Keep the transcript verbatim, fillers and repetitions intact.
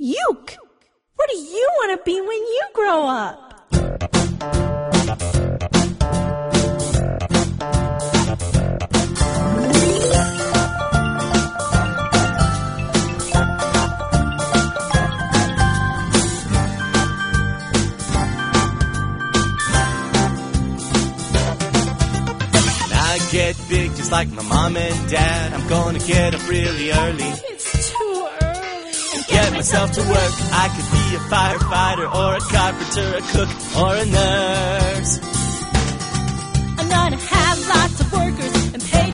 Yuck! What do you want to be when you grow up? Get big just like my mom and dad. I'm gonna get up really early. It's too early. And get myself to work. I could be a firefighter or a carpenter, a cook or a nurse. I'm gonna have lots of workers